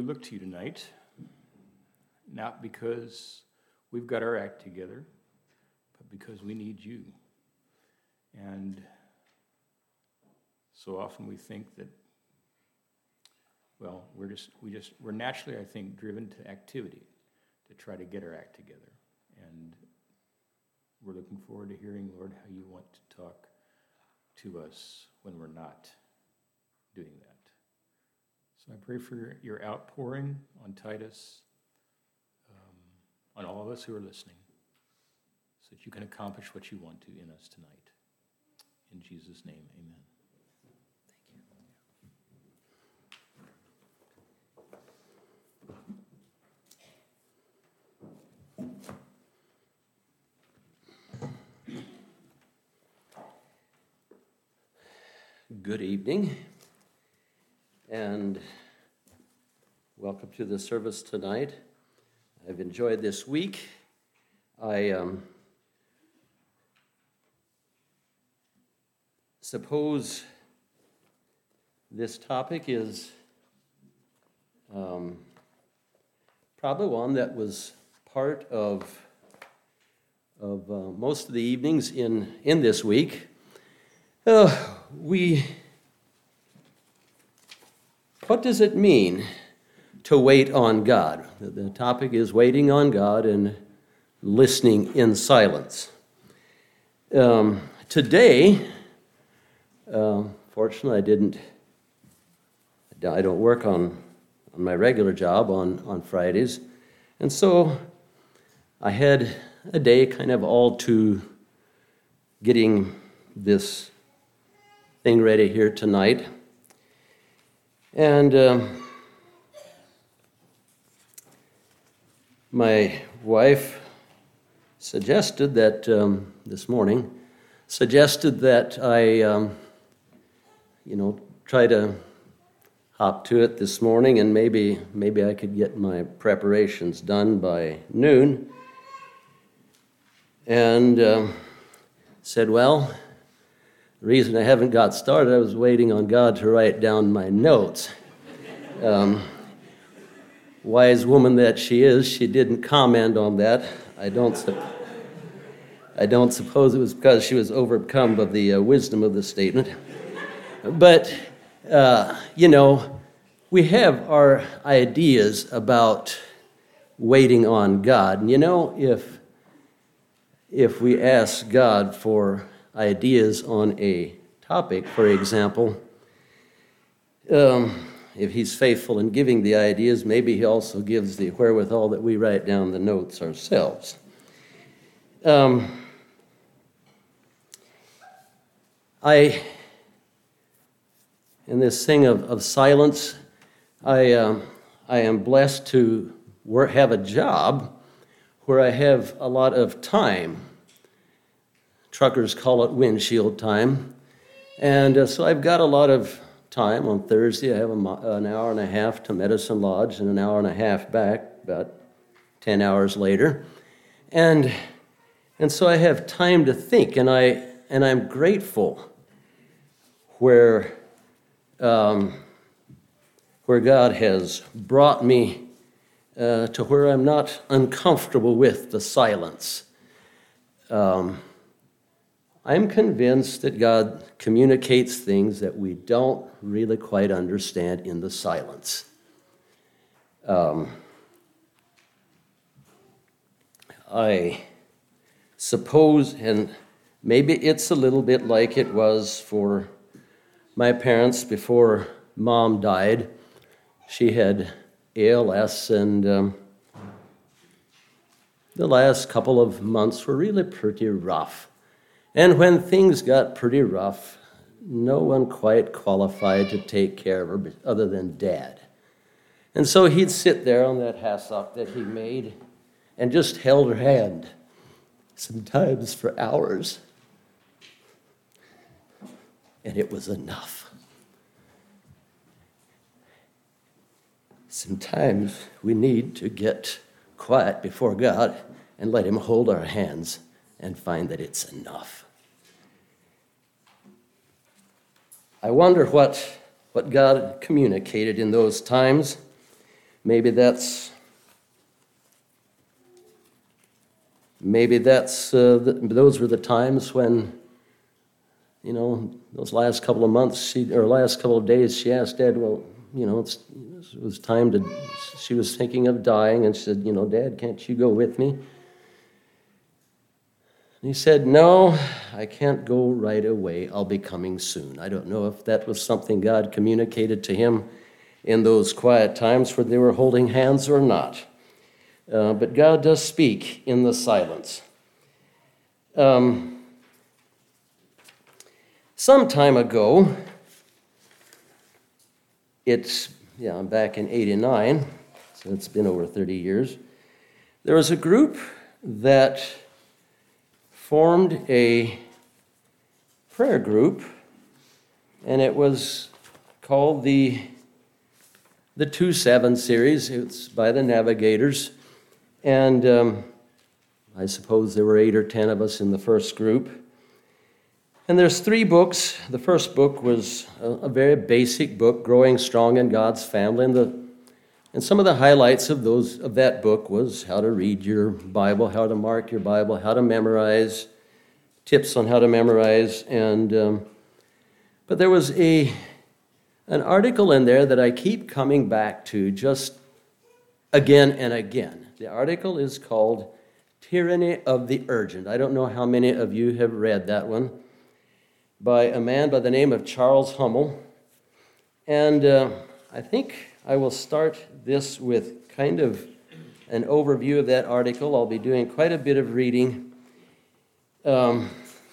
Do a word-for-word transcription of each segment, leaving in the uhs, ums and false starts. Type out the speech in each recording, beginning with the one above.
look to you tonight, not because we've got our act together, but because we need you. And so often we think that, well, we're just, we just, we're naturally, I think, driven to activity to try to get our act together. And we're looking forward to hearing, Lord, how you want to talk to us when we're not doing that. So I pray for your, your outpouring on Titus, um, on all of us who are listening, so that you can accomplish what you want to in us tonight. In Jesus' name, amen. Good evening, and welcome to the service tonight. I've enjoyed this week. I um, suppose this topic is um, probably one that was part of, of uh, most of the evenings in, in this week. Uh, we, what does it mean to wait on God? The, the topic is waiting on God and listening in silence. Um, today, um, fortunately, I didn't, I don't work on, on my regular job on, on Fridays, and so I had a day kind of all to getting this thing ready here tonight. And um, my wife suggested that, um, this morning, suggested that I, um, you know, try to hop to it this morning, and maybe, maybe I could get my preparations done by noon. And um, said, well, the reason I haven't got started, I was waiting on God to write down my notes. Um, wise woman that she is, she didn't comment on that. I don't, su- I don't suppose it was because she was overcome by the uh, wisdom of the statement. But, uh, you know, we have our ideas about waiting on God. And, you know, if if we ask God for ideas on a topic, for example, um, if he's faithful in giving the ideas, maybe he also gives the wherewithal that we write down the notes ourselves. Um, I, in this thing of, of silence, I, um, I am blessed to work, have a job where I have a lot of time. Truckers call it windshield time. And uh, so I've got a lot of time. On Thursday, I have a, an hour and a half to Medicine Lodge and an hour and a half back, about ten hours later. And and so I have time to think, and, I, and I'm grateful where, um, where God has brought me uh, to where I'm not uncomfortable with the silence. Um, I'm convinced that God communicates things that we don't really quite understand in the silence. Um, I suppose, and maybe it's a little bit like it was for my parents before Mom died. She had A L S, and um, the last couple of months were really pretty rough. And when things got pretty rough, no one quite qualified to take care of her other than Dad. And so he'd sit there on that hassock that he made and just held her hand, sometimes for hours. And it was enough. Sometimes we need to get quiet before God and let him hold our hands and find that it's enough. I wonder what, what God communicated in those times. maybe that's maybe that's uh, the, those were the times when, you know, those last couple of months, she, or last couple of days, she asked Dad, well, you know, it's, it was time to, she was thinking of dying, and she said, you know, Dad, can't you go with me? And he said, no, I can't go right away. I'll be coming soon. I don't know if that was something God communicated to him in those quiet times where they were holding hands or not. Uh, but God does speak in the silence. Um, some time ago, it's, yeah, I'm back in eighty-nine, so it's been over thirty years. There was a group that formed a prayer group, and it was called the, the two seven series. It's by the Navigators, and um, I suppose there were eight or ten of us in the first group. And there's three books. The first book was a, a very basic book, Growing Strong in God's Family, and the And some of the highlights of those of that book was how to read your Bible, how to mark your Bible, how to memorize, tips on how to memorize. And um, but there was a an article in there that I keep coming back to just again and again. The article is called Tyranny of the Urgent. I don't know how many of you have read that one, by a man by the name of Charles Hummel. And uh, I think I will start this with kind of an overview of that article. I'll be doing quite a bit of reading. Um,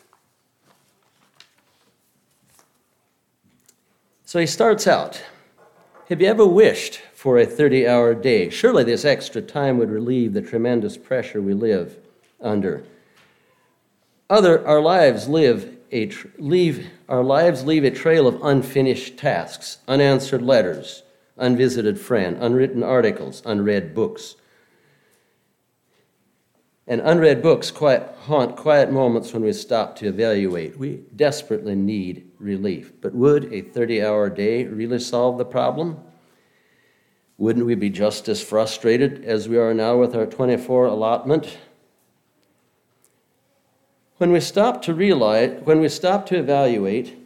so he starts out, have you ever wished for a thirty-hour day? Surely this extra time would relieve the tremendous pressure we live under. Other, our lives live a tr- leave our lives leave a trail of unfinished tasks, unanswered letters, unvisited friend, unwritten articles, unread books. And unread books quiet, haunt quiet moments when we stop to evaluate. We desperately need relief. But would a thirty-hour day really solve the problem? Wouldn't we be just as frustrated as we are now with our twenty-four allotment? When we stop to realize, when we stop to evaluate,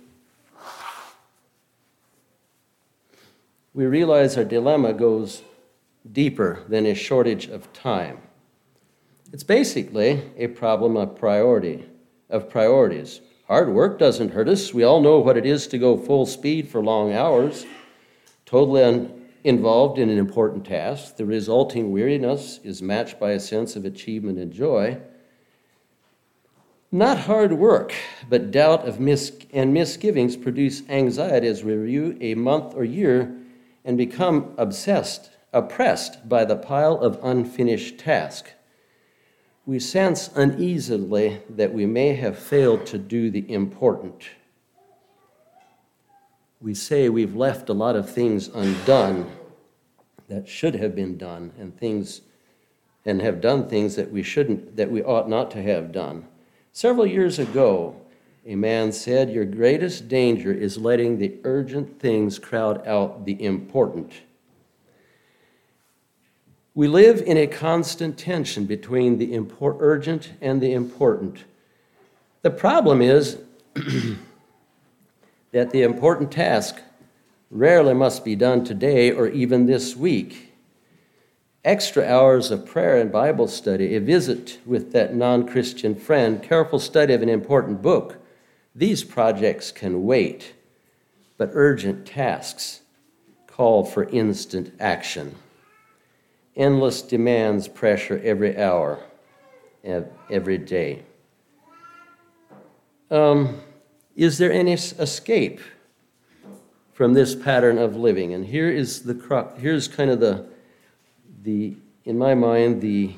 we realize our dilemma goes deeper than a shortage of time. It's basically a problem of priority, of priorities. Hard work doesn't hurt us. We all know what it is to go full speed for long hours, totally un- involved in an important task. The resulting weariness is matched by a sense of achievement and joy. Not hard work, but doubt of mis- and misgivings produce anxiety as we review a month or year and become obsessed, oppressed by the pile of unfinished tasks. We sense uneasily that we may have failed to do the important. We say we've left a lot of things undone that should have been done, and things and have done things that we shouldn't, that we ought not to have done. Several years ago, a man said, your greatest danger is letting the urgent things crowd out the important. We live in a constant tension between the import, urgent and the important. The problem is that the important task rarely must be done today or even this week. Extra hours of prayer and Bible study, a visit with that non-Christian friend, careful study of an important book, these projects can wait, but urgent tasks call for instant action. Endless demands pressure every hour, every day. Um, is there any escape from this pattern of living? And here is the crux. Here's kind of the, the in my mind, the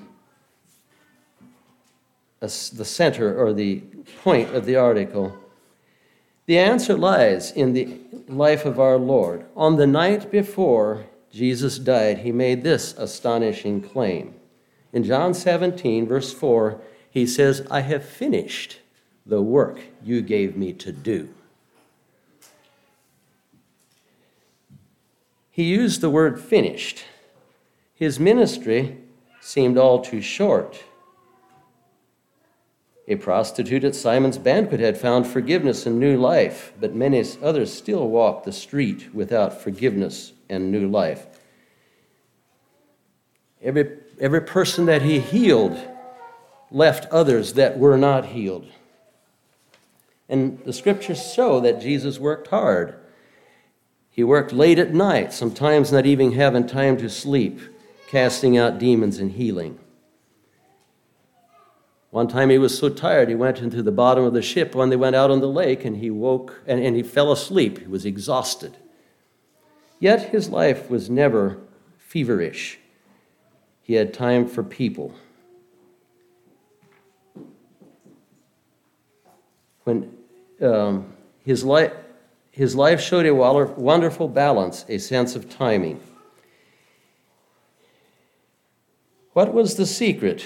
uh, the center or the point of the article. The answer lies in the life of our Lord. On the night before Jesus died, he made this astonishing claim. In John seventeen, verse four, he says, I have finished the work you gave me to do. He used the word finished. His ministry seemed all too short. A prostitute at Simon's banquet had found forgiveness and new life, but many others still walk the street without forgiveness and new life. Every, every person that he healed left others that were not healed. And the scriptures show that Jesus worked hard. He worked late at night, sometimes not even having time to sleep, casting out demons and healing. One time he was so tired, he went into the bottom of the ship when they went out on the lake, and he woke and, and he fell asleep. He was exhausted. Yet his life was never feverish. He had time for people. When um, his life, his life showed a wonderful balance, a sense of timing. What was the secret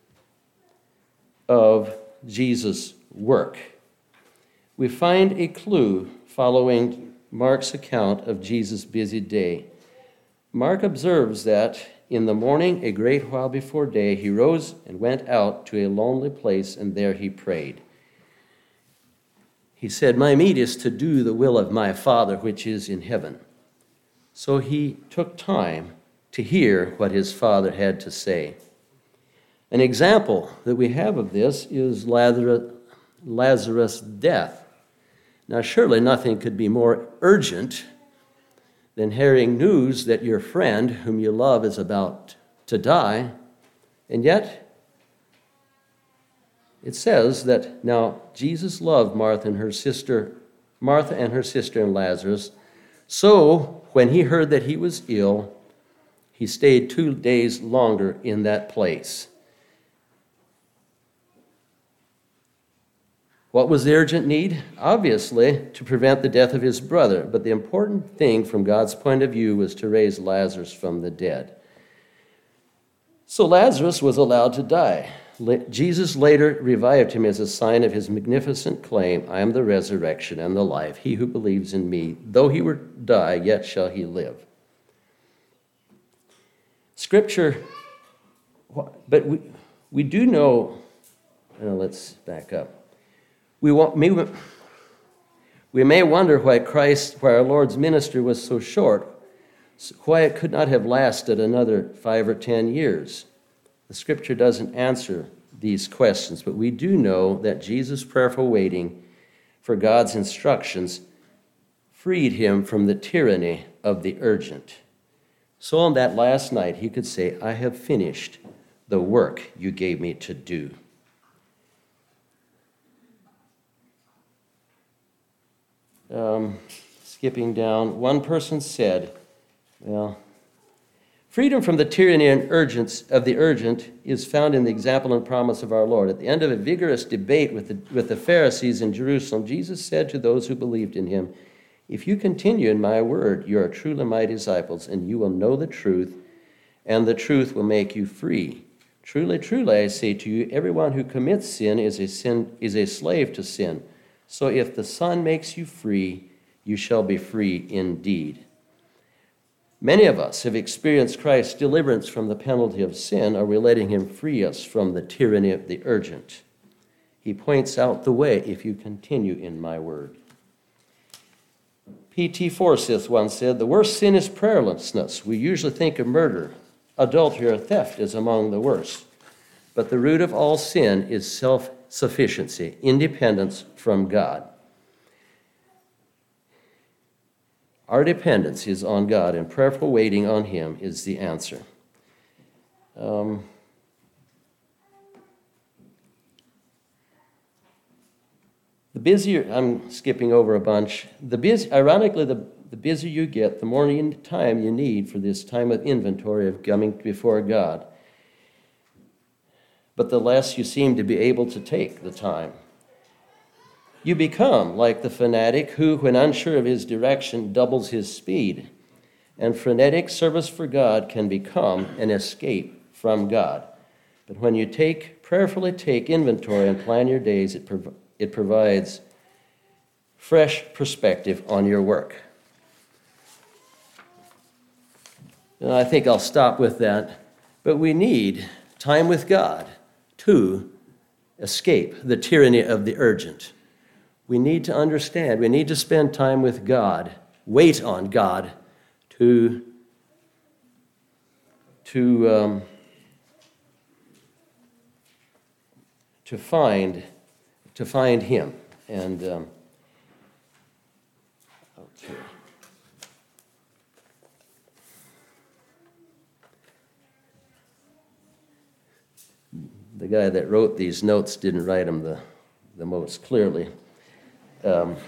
of Jesus' work? We find a clue following Mark's account of Jesus' busy day. Mark observes that in the morning, a great while before day, he rose and went out to a lonely place, and there he prayed. He said, "My meat is to do the will of my Father which is in heaven." So he took time to hear what his Father had to say. An example that we have of this is Lazarus' Lazarus' death. Now, surely nothing could be more urgent than hearing news that your friend whom you love is about to die. And yet, it says that now Jesus loved Martha and her sister, Martha and her sister and Lazarus. So when he heard that he was ill, he stayed two days longer in that place. What was the urgent need? Obviously, to prevent the death of his brother. But the important thing from God's point of view was to raise Lazarus from the dead. So Lazarus was allowed to die. Jesus later revived him as a sign of his magnificent claim, "I am the resurrection and the life. He who believes in me, though he were die, yet shall he live." Scripture, but we, we do know, uh, let's back up. We, want, may, we may wonder why Christ, why our Lord's ministry was so short, why it could not have lasted another five or ten years. The Scripture doesn't answer these questions, but we do know that Jesus' prayerful waiting for God's instructions freed him from the tyranny of the urgent. So on that last night, he could say, "I have finished the work you gave me to do." Um, skipping down, one person said, well, freedom from the tyranny and urgence of the urgent is found in the example and promise of our Lord. At the end of a vigorous debate with the, with the Pharisees in Jerusalem, Jesus said to those who believed in him, "If you continue in my word, you are truly my disciples, and you will know the truth, and the truth will make you free. Truly, truly, I say to you, everyone who commits sin is a sin is a slave to sin. So if the Son makes you free, you shall be free indeed." Many of us have experienced Christ's deliverance from the penalty of sin. Are we letting him free us from the tyranny of the urgent? He points out the way, "If you continue in my word." P T Forsyth once said, "The worst sin is prayerlessness. We usually think of murder, adultery, or theft as among the worst. But the root of all sin is self-sufficiency, independence from God." Our dependence is on God, and prayerful waiting on him is the answer. Um, the busier, I'm skipping over a bunch. The busy, ironically, the, the busier you get, the more time you need for this time of inventory of coming before God. But the less you seem to be able to take the time. You become like the fanatic who, when unsure of his direction, doubles his speed. And frenetic service for God can become an escape from God. But when you take prayerfully take inventory and plan your days, it, prov- it provides fresh perspective on your work. And I think I'll stop with that. But we need time with God to escape the tyranny of the urgent. We need to understand, we need to spend time with God, wait on God to, to, um, to find to find Him. And um, okay. The guy that wrote these notes didn't write them the, the most clearly. Um,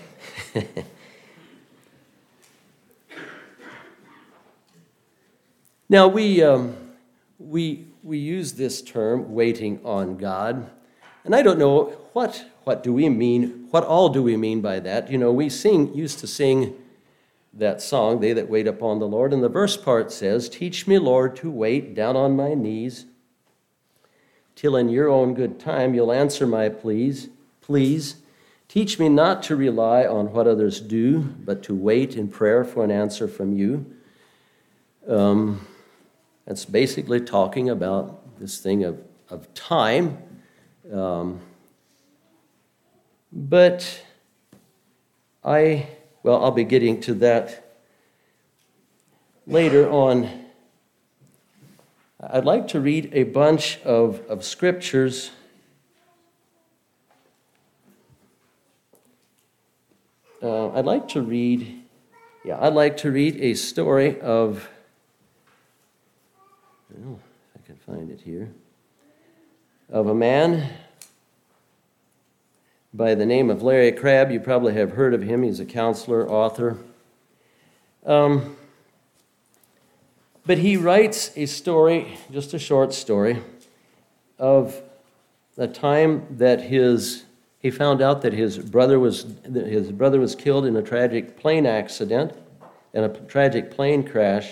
now, we, um, we, we use this term, waiting on God, and I don't know what, what do we mean, what all do we mean by that? You know, we sing, used to sing that song, They That Wait Upon the Lord, and the verse part says, "Teach me, Lord, to wait down on my knees, till in your own good time you'll answer my pleas. Please, teach me not to rely on what others do, but to wait in prayer for an answer from you." Um, that's basically talking about this thing of, of time. Um, but I, well, I'll be getting to that later on. I'd like to read a bunch of, of scriptures. Uh, I'd like to read, yeah, I'd like to read a story of, I don't know if I can find it here, of a man by the name of Larry Crabb. You probably have heard of him. He's a counselor, author. Um, But he writes a story, just a short story, of the time that his he found out that his brother was that his brother was killed in a tragic plane accident, in a tragic plane crash.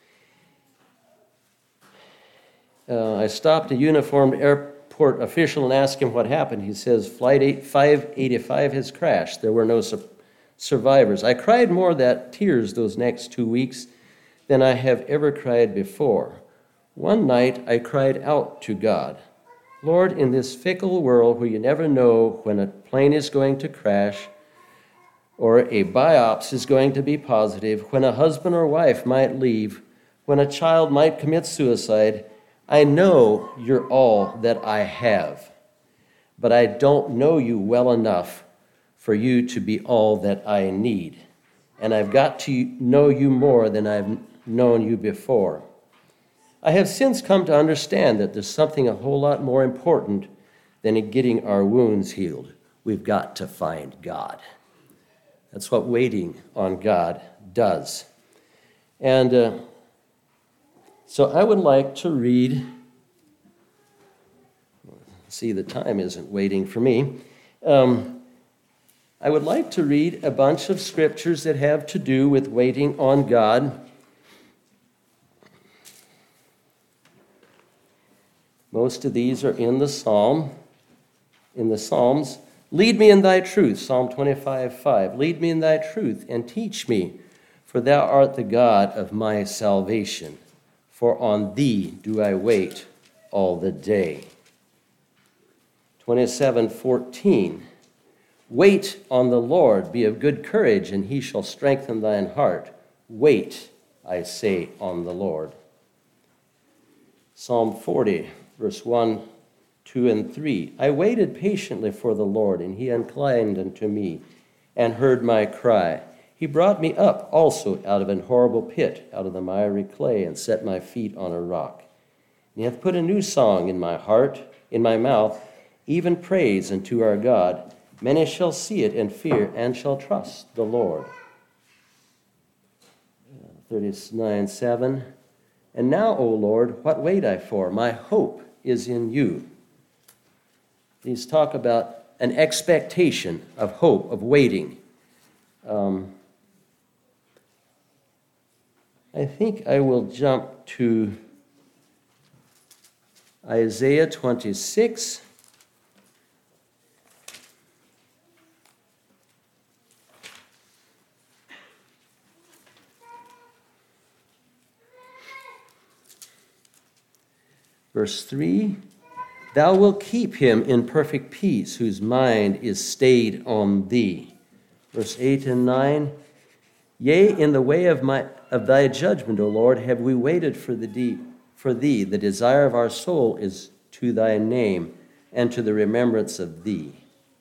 Uh, I stopped a uniformed airport official and asked him what happened. He says, Flight five eighty-five has crashed. There were no su- survivors. I cried more that tears those next two weeks than I have ever cried before. One night I cried out to God, Lord, in this fickle world where you never know when a plane is going to crash or a biopsy is going to be positive, when a husband or wife might leave, when a child might commit suicide, I know you're all that I have, but I don't know you well enough for you to be all that I need. And I've got to know you more than I've known you before. I have since come to understand that there's something a whole lot more important than in getting our wounds healed. We've got to find God. That's what waiting on God does. And uh, so I would like to read, see, the time isn't waiting for me. Um, I would like to read a bunch of scriptures that have to do with waiting on God. Most of these are in the Psalm, in the Psalms. Lead me in thy truth, Psalm twenty-five, five. Lead me in thy truth and teach me, for thou art the God of my salvation. For on thee do I wait all the day. twenty-seven, fourteen. Wait on the Lord, be of good courage, and he shall strengthen thine heart. Wait, I say, on the Lord. Psalm forty, verse one, two, and three. I waited patiently for the Lord, and he inclined unto me, and heard my cry. He brought me up also out of an horrible pit, out of the miry clay, and set my feet on a rock. And he hath put a new song in my heart, in my mouth, even praise unto our God. Many shall see it and fear, and shall trust the Lord. thirty-nine, seven. And now, O Lord, what wait I for? My hope is in you. These talk about an expectation of hope, of waiting. Um, I think I will jump to Isaiah twenty-six. Verse three, thou wilt keep him in perfect peace, whose mind is stayed on thee. Verse eight and nine, yea, in the way of my of thy judgment, O Lord, have we waited for the thee, for thee. The desire of our soul is to thy name and to the remembrance of thee.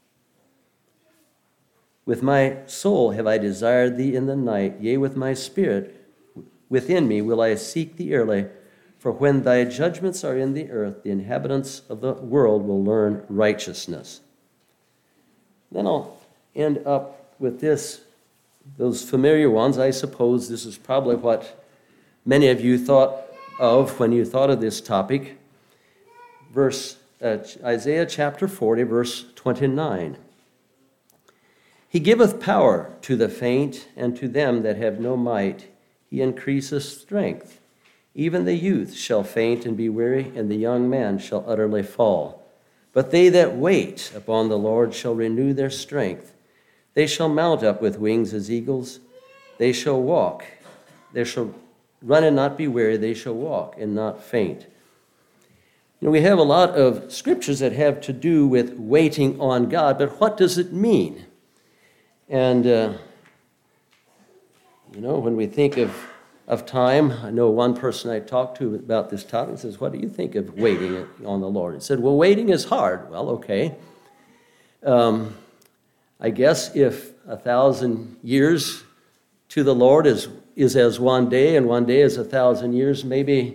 With my soul have I desired thee in the night, yea, with my spirit within me will I seek thee early. For when thy judgments are in the earth, the inhabitants of the world will learn righteousness. Then I'll end up with this, those familiar ones. I suppose this is probably what many of you thought of when you thought of this topic. Verse uh, Isaiah chapter forty, verse twenty-nine. He giveth power to the faint, and to them that have no might he increaseth strength. Even the youth shall faint and be weary, and the young man shall utterly fall. But they that wait upon the Lord shall renew their strength. They shall mount up with wings as eagles. They shall walk. They shall run and not be weary. They shall walk and not faint. You know, we have a lot of scriptures that have to do with waiting on God, but what does it mean? And, uh, you know, when we think of, of time, I know one person I talked to about this topic says, what do you think of waiting on the Lord? He said, well, waiting is hard. Well, okay. Um, I guess if a thousand years to the Lord is, is as one day, and one day is a thousand years, maybe,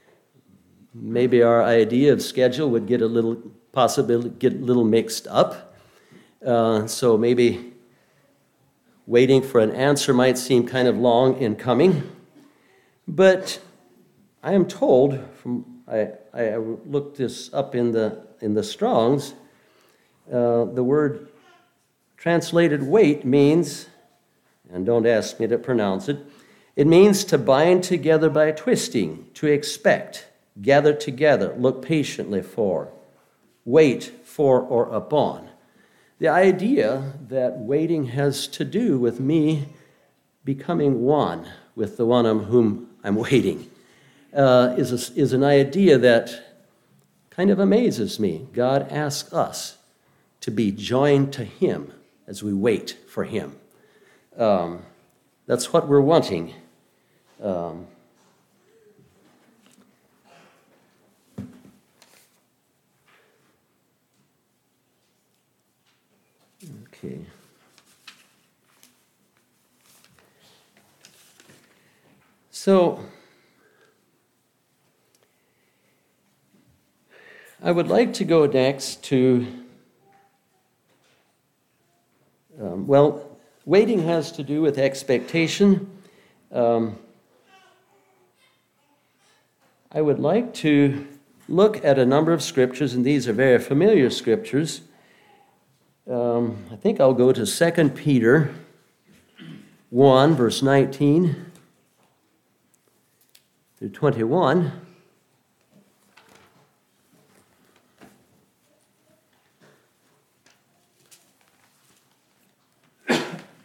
maybe our idea of schedule would get a little, possibly get a little mixed up. Uh, so maybe waiting for an answer might seem kind of long in coming, but I am told from I, I looked this up in the in the Strong's. Uh, the word translated "wait" means, and don't ask me to pronounce it. It means to bind together by twisting, to expect, gather together, look patiently for, wait for or upon. The idea that waiting has to do with me becoming one with the one on whom I'm waiting uh, is, a, is an idea that kind of amazes me. God asks us to be joined to him as we wait for him. Um, that's what we're wanting. Um, Okay. So, I would like to go next to, um, well, waiting has to do with expectation. Um, I would like to look at a number of scriptures, and these are very familiar scriptures. Um, I think I'll go to Second Peter one, verse nineteen through twenty-one. And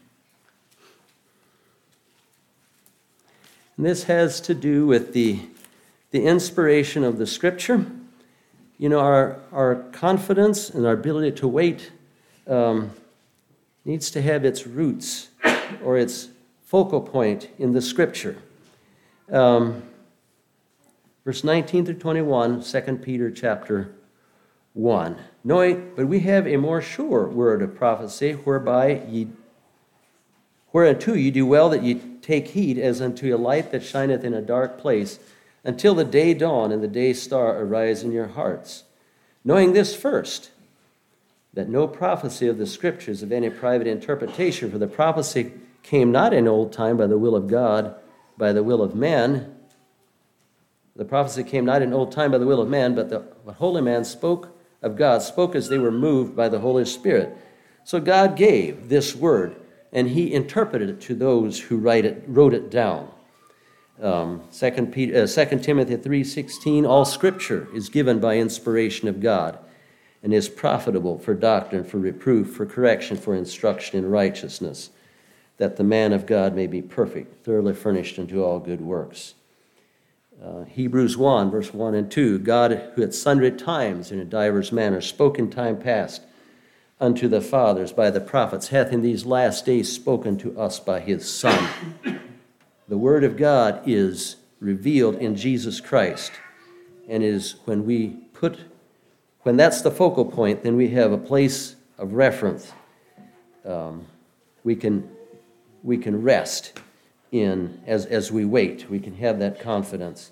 this has to do with the, the inspiration of the Scripture. You know, our, our confidence and our ability to wait Um, needs to have its roots or its focal point in the Scripture. Um, verse nineteen through twenty-one, Second Peter chapter one. Knowing, but we have a more sure word of prophecy, whereby ye, whereunto ye do well that ye take heed, as unto a light that shineth in a dark place, until the day dawn and the day star arise in your hearts. Knowing this first, that no prophecy of the Scriptures of any private interpretation, for the prophecy came not in old time by the will of God, by the will of man. The prophecy came not in old time by the will of man, but the holy man spoke of God, spoke as they were moved by the Holy Spirit. So God gave this word, and he interpreted it to those who write it, wrote it down. Um, Second Peter, uh, Second Timothy three sixteen, all Scripture is given by inspiration of God, and is profitable for doctrine, for reproof, for correction, for instruction in righteousness, that the man of God may be perfect, thoroughly furnished unto all good works. Uh, Hebrews one, verse one and two, God, who at sundry times and in divers manners spoke in time past unto the fathers by the prophets, hath in these last days spoken to us by his Son. The Word of God is revealed in Jesus Christ, and is when we put, when that's the focal point, then we have a place of reference. Um, we can we can rest in as as we wait. We can have that confidence.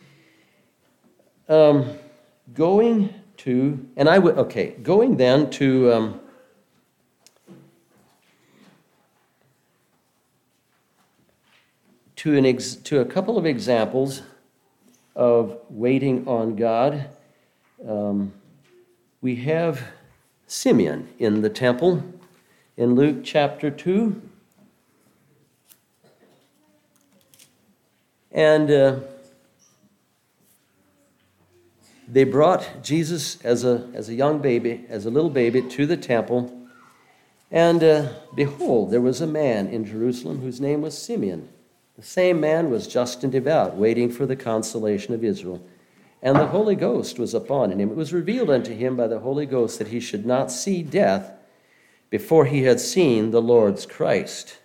Um, going to, and I would okay, going then to. Um, To, an ex, to a couple of examples of waiting on God. Um, we have Simeon in the temple in Luke chapter two. And uh, they brought Jesus as a, as a young baby, as a little baby, to the temple. And uh, behold, there was a man in Jerusalem whose name was Simeon. The same man was just and devout, waiting for the consolation of Israel. And the Holy Ghost was upon him. It was revealed unto him by the Holy Ghost that he should not see death before he had seen the Lord's Christ.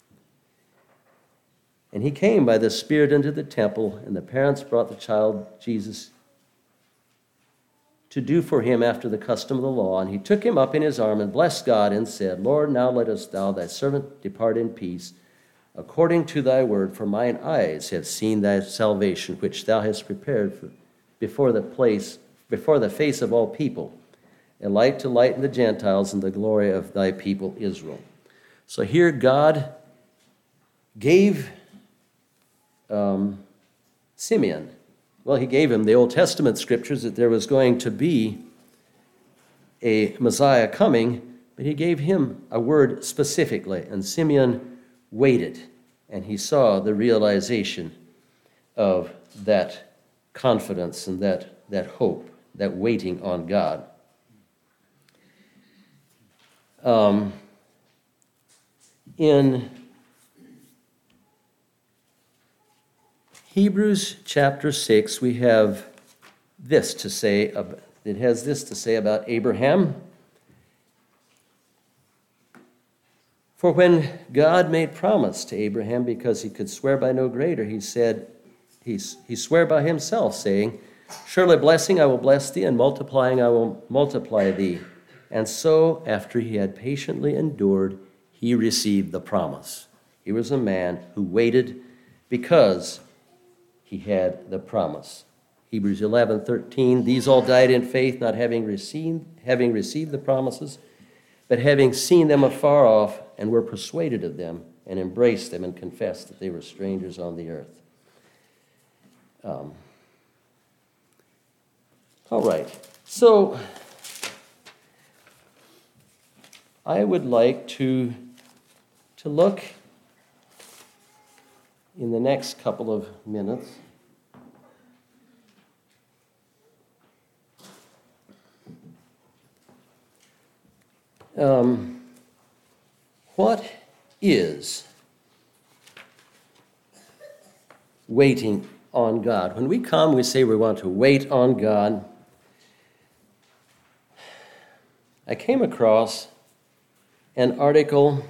And he came by the Spirit into the temple, and the parents brought the child Jesus to do for him after the custom of the law. And he took him up in his arm and blessed God and said, Lord, now lettest thou thy servant depart in peace, according to thy word, for mine eyes have seen thy salvation, which thou hast prepared for, before the place, before the face of all people, a light to lighten the Gentiles and the glory of thy people Israel. So here God gave um, Simeon, well, he gave him the Old Testament scriptures that there was going to be a Messiah coming, but he gave him a word specifically, and Simeon waited, and he saw the realization of that confidence and that, that hope, that waiting on God. Um, in Hebrews chapter six, we have this to say, it has this to say about Abraham. For when God made promise to Abraham, because he could swear by no greater, he said, he, he swore by himself, saying, surely blessing I will bless thee, and multiplying I will multiply thee. And so, after he had patiently endured, he received the promise. He was a man who waited because he had the promise. Hebrews eleven thirteen, these all died in faith, not having received, having received the promises, but having seen them afar off, and were persuaded of them, and embraced them, and confessed that they were strangers on the earth. Um, all right, so I would like to, to look in the next couple of minutes Um, what is waiting on God? When we come, we say we want to wait on God. I came across an article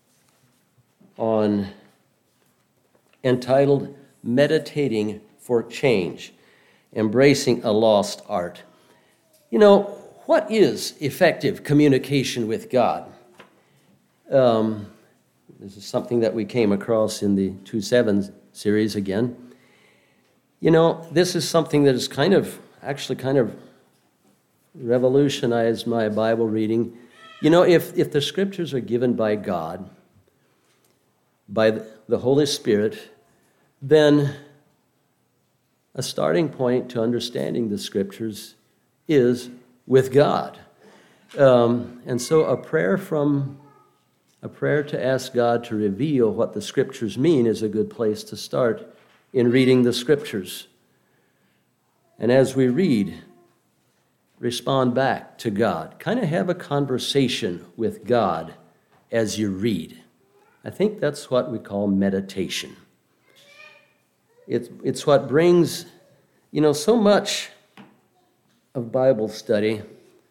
on entitled Meditating for Change, Embracing a Lost Art. You know, what is effective communication with God? Um, this is something that we came across in the two seven series again. You know, this is something that has kind of, actually kind of revolutionized my Bible reading. You know, if, if the scriptures are given by God, by the Holy Spirit, then a starting point to understanding the scriptures is with God. Um, and so a prayer from, a prayer to ask God to reveal what the scriptures mean is a good place to start in reading the scriptures. And as we read, respond back to God. Kind of have a conversation with God as you read. I think that's what we call meditation. It's, it's what brings, you know, so much of Bible study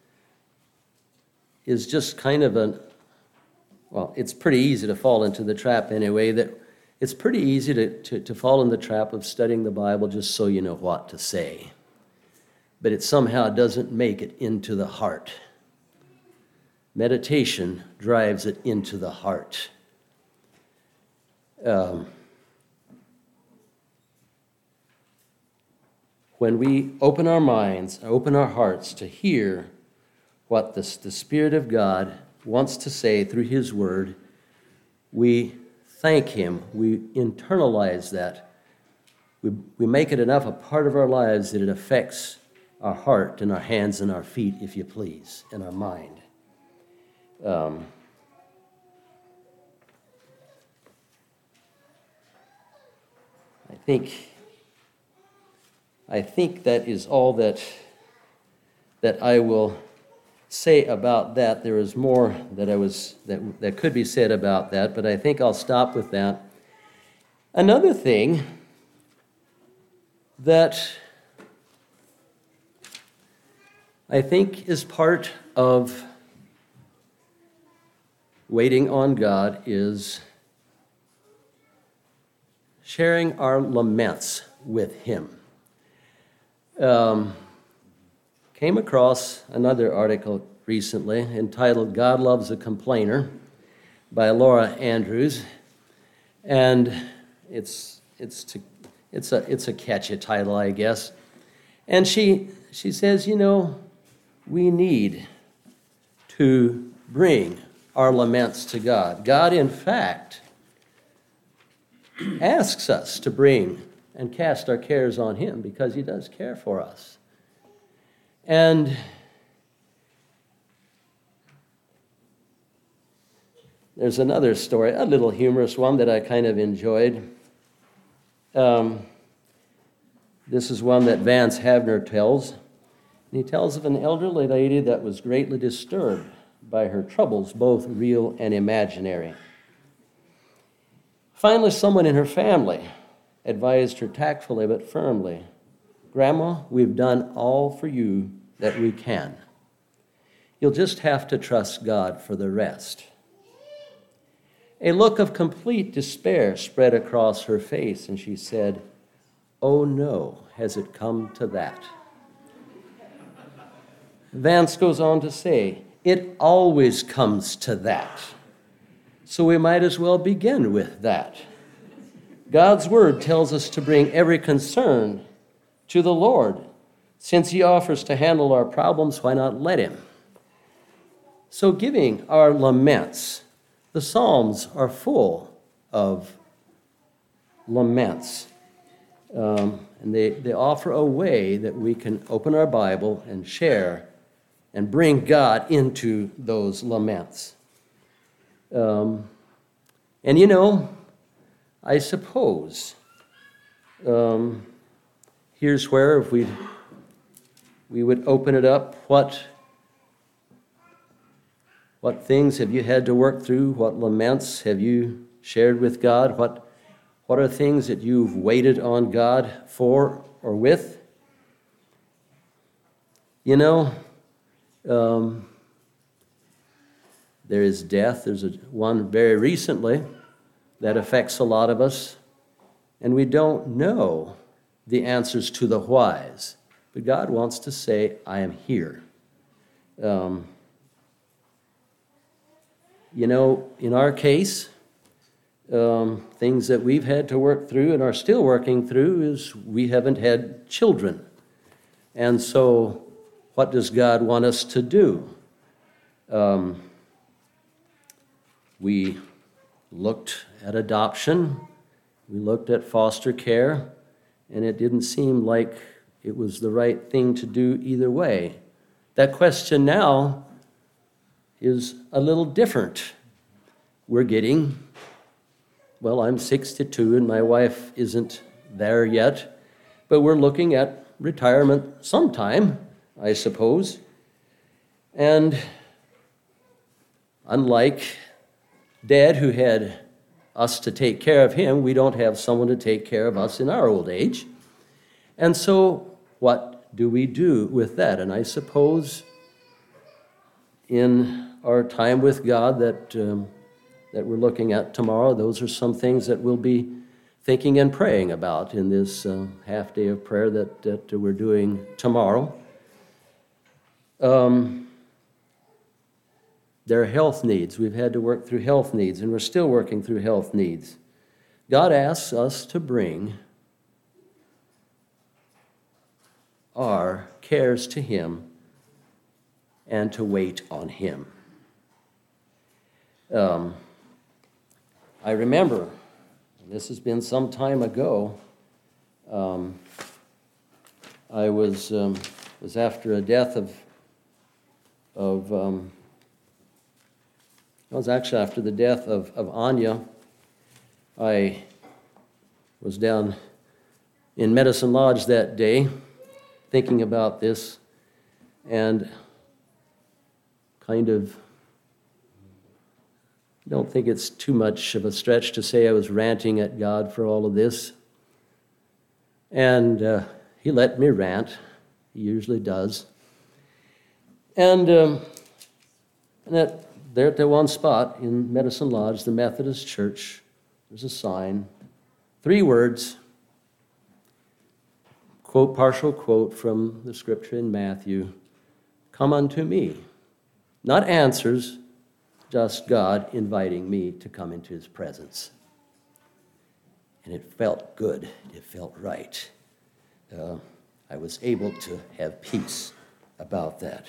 is just kind of a, well, it's pretty easy to fall into the trap anyway, that it's pretty easy to, to, to fall in the trap of studying the Bible just so you know what to say. But it somehow doesn't make it into the heart. Meditation drives it into the heart. Um, when we open our minds, open our hearts to hear what the, the Spirit of God wants to say through His Word, we thank Him, we internalize that, we, we make it enough a part of our lives that it affects our heart and our hands and our feet, if you please, and our mind. Um, I think, I think that is all that, that I will say about that. There is more that I was that that could be said about that, but I think I'll stop with that. Another thing that I think is part of waiting on God is sharing our laments with Him. Um, came across another article recently entitled "God Loves a Complainer" by Laura Andrews, and it's it's to, it's a it's a catchy title, I guess. And she she says, you know, we need to bring our laments to God. God, in fact, asks us to bring and cast our cares on Him because He does care for us. And there's another story, a little humorous one that I kind of enjoyed. Um, this is one that Vance Havner tells. And he tells of an elderly lady that was greatly disturbed by her troubles, both real and imaginary. Finally, someone in her family advised her tactfully but firmly, "Grandma, we've done all for you that we can. You'll just have to trust God for the rest." A look of complete despair spread across her face, and she said, "Oh no, has it come to that?" Vance goes on to say, "It always comes to that. So we might as well begin with that. God's Word tells us to bring every concern to the Lord. Since He offers to handle our problems, why not let Him? So giving our laments, the Psalms are full of laments. Um, and they, they offer a way that we can open our Bible and share and bring God into those laments. Um, and you know, I suppose um, here's where if we we would open it up. What what things have you had to work through? What laments have you shared with God? What what are things that you've waited on God for or with? You know, um, there is death. There's a, one very recently that affects a lot of us, and we don't know the answers to the whys. But God wants to say, "I am here." Um, you know, in our case, um, things that we've had to work through and are still working through is we haven't had children. And so what does God want us to do? Um, we looked at adoption, we looked at foster care, and it didn't seem like it was the right thing to do either way. That question now is a little different. We're getting, well, I'm sixty-two and my wife isn't there yet, but we're looking at retirement sometime, I suppose. And unlike Dad, who had us to take care of him, we don't have someone to take care of us in our old age. And so what do we do with that? And I suppose in our time with God that um, that we're looking at tomorrow, those are some things that we'll be thinking and praying about in this uh, half day of prayer that, that we're doing tomorrow. Um, there are health needs. We've had to work through health needs, and we're still working through health needs. God asks us to bring our cares to him and to wait on him. Um, I remember, and this has been some time ago, um, I was um, was after a death of of um, I was actually after the death of, of Anya. I was down in Medicine Lodge that day thinking about this and kind of don't think it's too much of a stretch to say I was ranting at God for all of this. And uh, he let me rant. He usually does. And, um, and at, there at that one spot in Medicine Lodge, the Methodist Church, there's a sign, three words, quote, partial quote from the scripture in Matthew, "Come unto me." Not answers, just God inviting me to come into his presence. And it felt good. It felt right. Uh, I was able to have peace about that.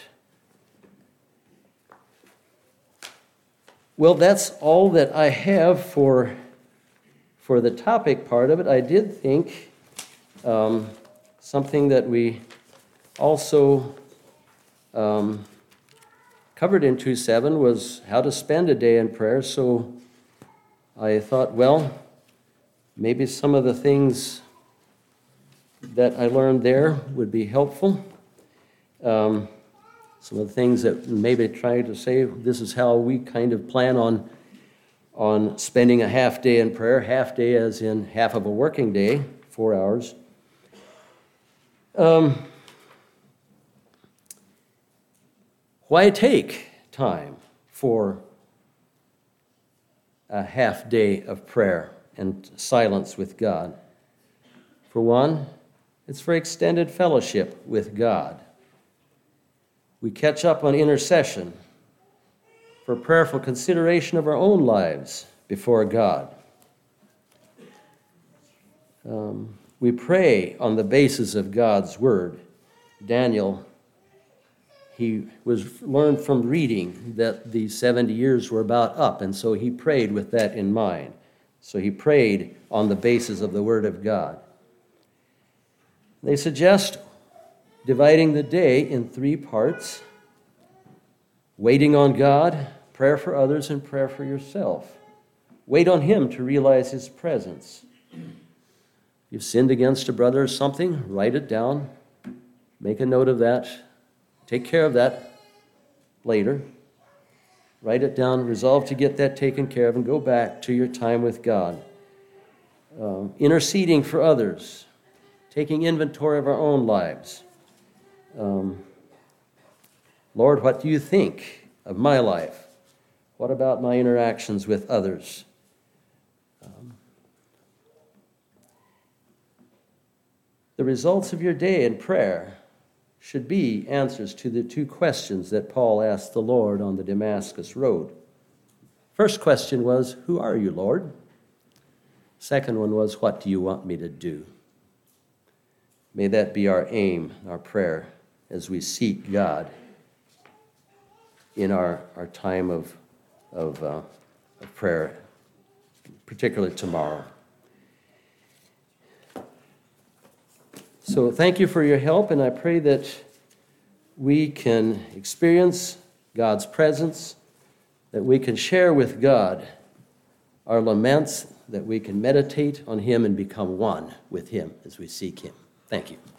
Well, that's all that I have for, for the topic part of it. I did think um, something that we also um, covered in two seven was how to spend a day in prayer. So I thought, well, maybe some of the things that I learned there would be helpful. Um, some of the things that maybe try to say, this is how we kind of plan on, on spending a half day in prayer, half day as in half of a working day, four hours. Um, Why take time for a half day of prayer and silence with God? For one, it's for extended fellowship with God. We catch up on intercession for prayerful consideration of our own lives before God. Um, we pray on the basis of God's word. Daniel, he was learned from reading that the seventy years were about up, and so he prayed with that in mind. So he prayed on the basis of the Word of God. They suggest dividing the day in three parts: waiting on God, prayer for others, and prayer for yourself. Wait on him to realize his presence. If you've sinned against a brother or something, write it down. Make a note of that. Take care of that later. Write it down. Resolve to get that taken care of and go back to your time with God. Um, interceding for others. Taking inventory of our own lives. Um, Lord, what do you think of my life? What about my interactions with others? Um, the results of your day in prayer should be answers to the two questions that Paul asked the Lord on the Damascus Road. First question was, who are you, Lord? Second one was, what do you want me to do? May that be our aim, our prayer, as we seek God in our, our time of, of, uh, of prayer, particularly tomorrow. So thank you for your help, and I pray that we can experience God's presence, that we can share with God our laments, that we can meditate on him and become one with him as we seek him. Thank you.